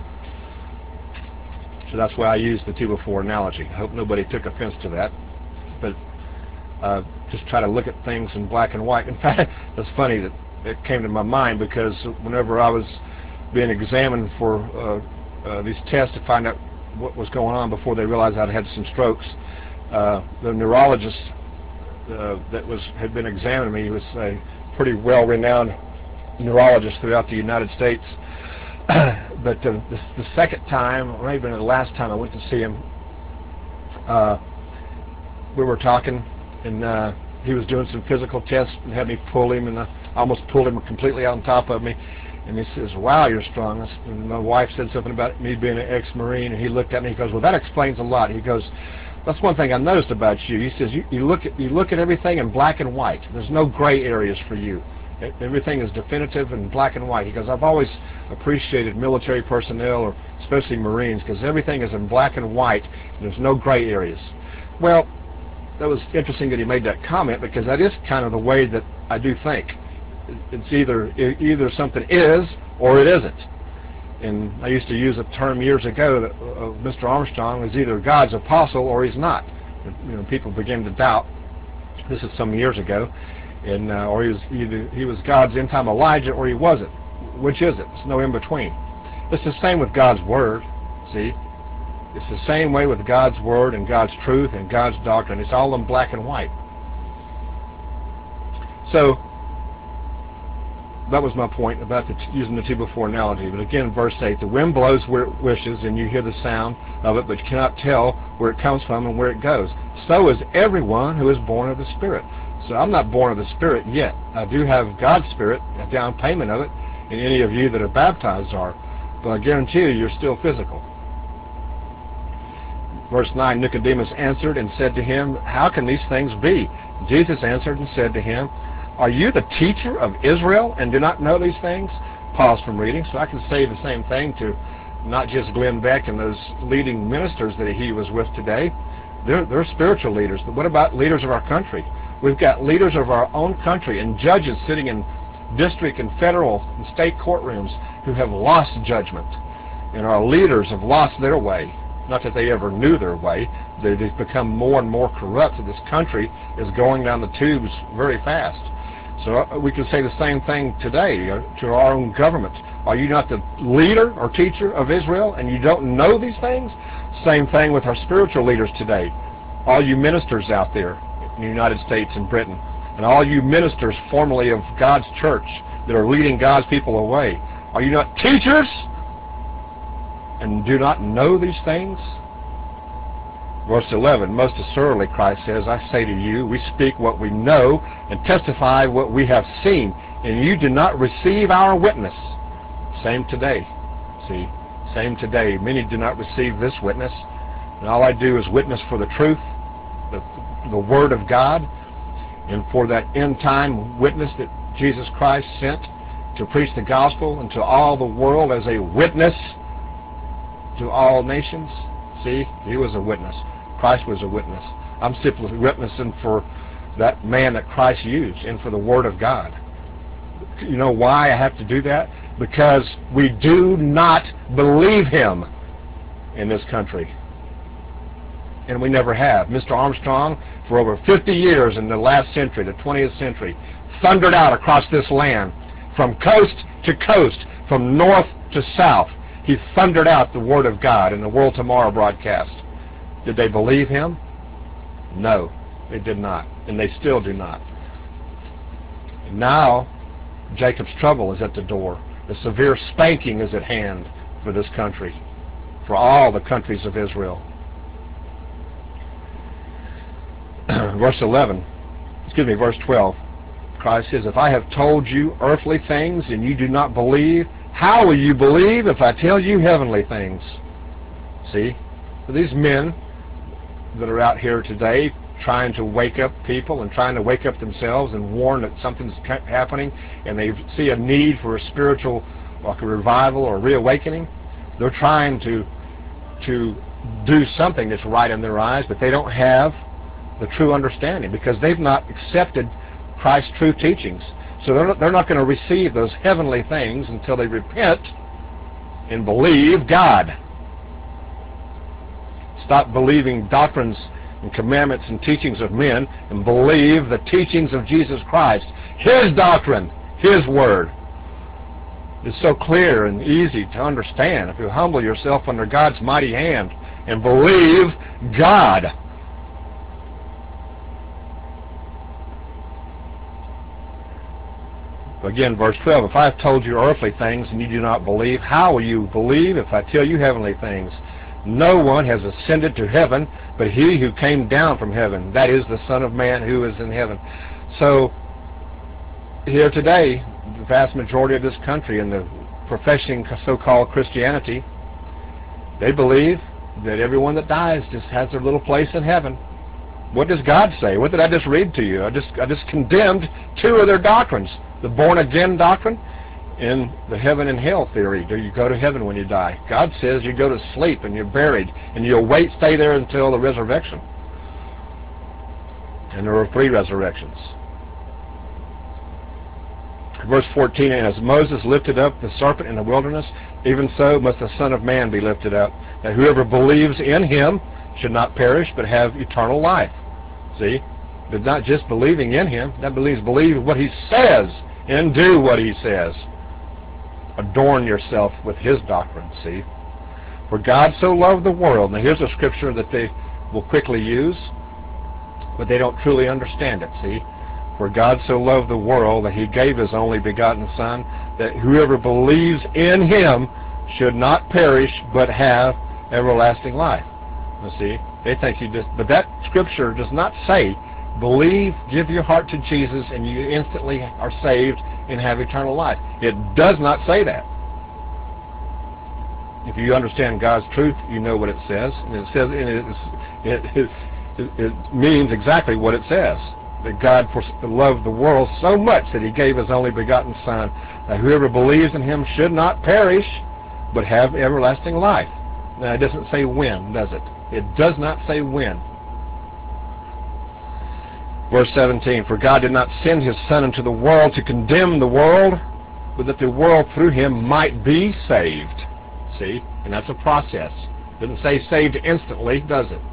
So that's why I use the two by four analogy. I hope nobody took offense to that. But uh, just try to look at things in black and white. In fact, it's funny that it came to my mind, because whenever I was being examined for uh, uh, these tests to find out what was going on before they realized I'd had some strokes, uh, the neurologist uh, that was had been examining me, he was a pretty well-renowned neurologist throughout the United States. But uh, the, the second time, or even the last time I went to see him, uh, we were talking, and uh, he was doing some physical tests and had me pull him, and I almost pulled him completely on top of me. And he says, wow, you're strong. And my wife said something about me being an ex-Marine, and he looked at me and he goes, well, that explains a lot. He goes, that's one thing I noticed about you. He says, you, you, look at, you look at everything in black and white. There's no gray areas for you. Everything is definitive and black and white. He goes, I've always appreciated military personnel, or especially Marines, because everything is in black and white. And there's no gray areas. Well, that was interesting that he made that comment, because that is kind of the way that I do think. It's either either something is or it isn't. And I used to use a term years ago that uh, Mister Armstrong is either God's apostle or he's not. You know, people begin to doubt. This is some years ago, and uh, or he was either he was God's end time Elijah or he wasn't. Which is it? There's no in between. It's the same with God's word. See, it's the same way with God's word and God's truth and God's doctrine. It's all in black and white. So that was my point about the t using the two by four analogy. But again, verse eight, the wind blows where it wishes, and you hear the sound of it, but you cannot tell where it comes from and where it goes. So is everyone who is born of the Spirit. So I'm not born of the Spirit yet. I do have God's Spirit, a down payment of it, and any of you that are baptized are. But I guarantee you, you're still physical. Verse nine, Nicodemus answered and said to him, how can these things be? Jesus answered and said to him, are you the teacher of Israel and do not know these things? Pause from reading, so I can say the same thing to not just Glenn Beck and those leading ministers that he was with today. They're, they're spiritual leaders. But what about leaders of our country? We've got leaders of our own country and judges sitting in district and federal and state courtrooms who have lost judgment. And our leaders have lost their way. Not that they ever knew their way. They've become more and more corrupt. This country is going down the tubes very fast. So we can say the same thing today to our own government. Are you not the leader or teacher of Israel and you don't know these things? Same thing with our spiritual leaders today. All you ministers out there in the United States and Britain, and all you ministers formerly of God's church that are leading God's people away, are you not teachers and do not know these things? Verse eleven, most assuredly, Christ says, I say to you, we speak what we know and testify what we have seen, and you do not receive our witness. Same today. See, Same today. Many do not receive this witness. And all I do is witness for the truth, the, the Word of God, and for that end-time witness that Jesus Christ sent to preach the gospel into all the world as a witness to all nations. See, he was a witness. Christ was a witness. I'm simply witnessing for that man that Christ used and for the Word of God. You know why I have to do that? Because we do not believe him in this country. And we never have. Mister Armstrong, for over fifty years in the last century, the twentieth century, thundered out across this land from coast to coast, from north to south. He thundered out the Word of God in the World Tomorrow broadcast. Did they believe him? No, they did not. And they still do not. And now, Jacob's trouble is at the door. The severe spanking is at hand for this country, for all the countries of Israel. Verse eleven, excuse me, verse twelve. Christ says, if I have told you earthly things and you do not believe, how will you believe if I tell you heavenly things? See, so these men that are out here today trying to wake up people and trying to wake up themselves and warn that something's happening and they see a need for a spiritual, like a revival or a reawakening, they're trying to to do something that's right in their eyes, but they don't have the true understanding because they've not accepted Christ's true teachings. So they're not, they're not going to receive those heavenly things until they repent and believe God. Stop believing doctrines and commandments and teachings of men and believe the teachings of Jesus Christ. His doctrine, His Word. It's so clear and easy to understand if you humble yourself under God's mighty hand and believe God. Again, verse twelve, if I have told you earthly things and you do not believe, how will you believe if I tell you heavenly things? No one has ascended to heaven but he who came down from heaven, that is the Son of Man who is in heaven. So, here today, the vast majority of this country and the professing so-called Christianity, they believe that everyone that dies just has their little place in heaven. What does God say? What did I just read to you? I just I just condemned two of their doctrines. The born-again doctrine and the heaven and hell theory. Do you go to heaven when you die? God says you go to sleep and you're buried and you'll wait, stay there until the resurrection. And there are three resurrections. Verse fourteen, and as Moses lifted up the serpent in the wilderness, even so must the Son of Man be lifted up, that whoever believes in him should not perish but have eternal life. See? But not just believing in him, that believes believe what he says and do what he says. Adorn yourself with his doctrine, see? For God so loved the world. Now here's a scripture that they will quickly use, but they don't truly understand it, see? For God so loved the world that he gave his only begotten Son, that whoever believes in him should not perish but have everlasting life. You see, they think you just, but that scripture does not say, believe, give your heart to Jesus, and you instantly are saved and have eternal life. It does not say that. If you understand God's truth, you know what it says, and it says, and it, it, it, it means exactly what it says. That God loved the world so much that he gave his only begotten Son, that whoever believes in him should not perish, but have everlasting life. Now, it doesn't say when, does it? It does not say when. Verse seventeen, for God did not send his Son into the world to condemn the world, but that the world through him might be saved. See? And that's a process. It doesn't say saved instantly, does it?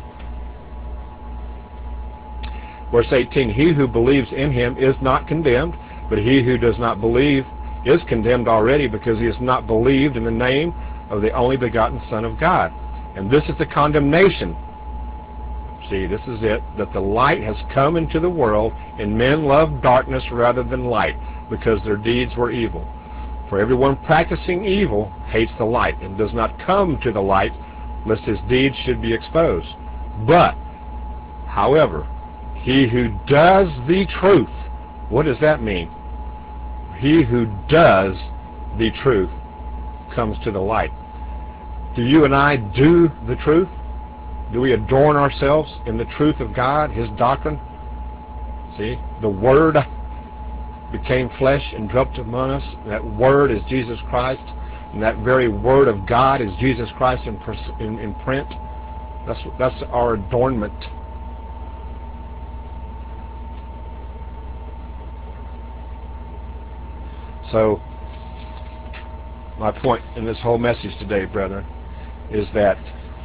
Verse eighteen, he who believes in him is not condemned, but he who does not believe is condemned already, because he has not believed in the name of the only begotten Son of God. And this is the condemnation. See, this is it, that the light has come into the world, and men love darkness rather than light, because their deeds were evil. For everyone practicing evil hates the light, and does not come to the light, lest his deeds should be exposed. But, however, he who does the truth, what does that mean? He who does the truth comes to the light. Do you and I do the truth? Do we adorn ourselves in the truth of God, His doctrine? See, the Word became flesh and dwelt among us. That Word is Jesus Christ, and that very Word of God is Jesus Christ in, in, in print. That's, that's our adornment. So, my point in this whole message today, brethren, is that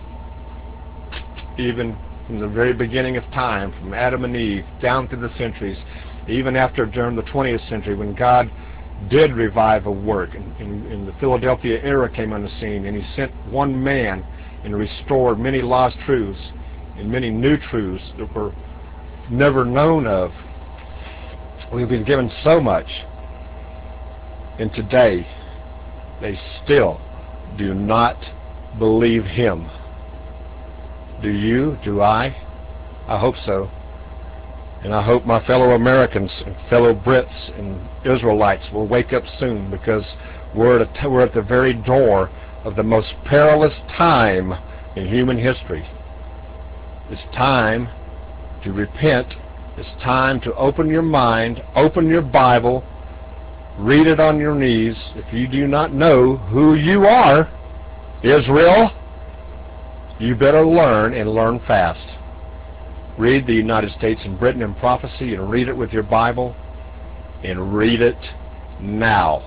even from the very beginning of time, from Adam and Eve down through the centuries, even after during the twentieth century when God did revive a work, and, and, and the Philadelphia era came on the scene, and He sent one man and restored many lost truths and many new truths that were never known of. We've been given so much, and today they still do not believe Him. Do you? Do I? I hope so. And I hope my fellow Americans and fellow Brits and Israelites will wake up soon, because we're at, a, we're at the very door of the most perilous time in human history. It's time to repent. It's time to open your mind, open your Bible, read it on your knees. If you do not know who you are, Israel, you better learn, and learn fast. Read the United States and Britain in Prophecy, and read it with your Bible, and read it now.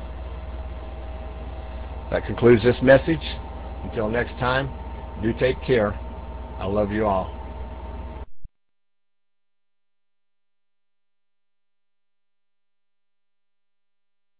That concludes this message. Until next time, do take care. I love you all.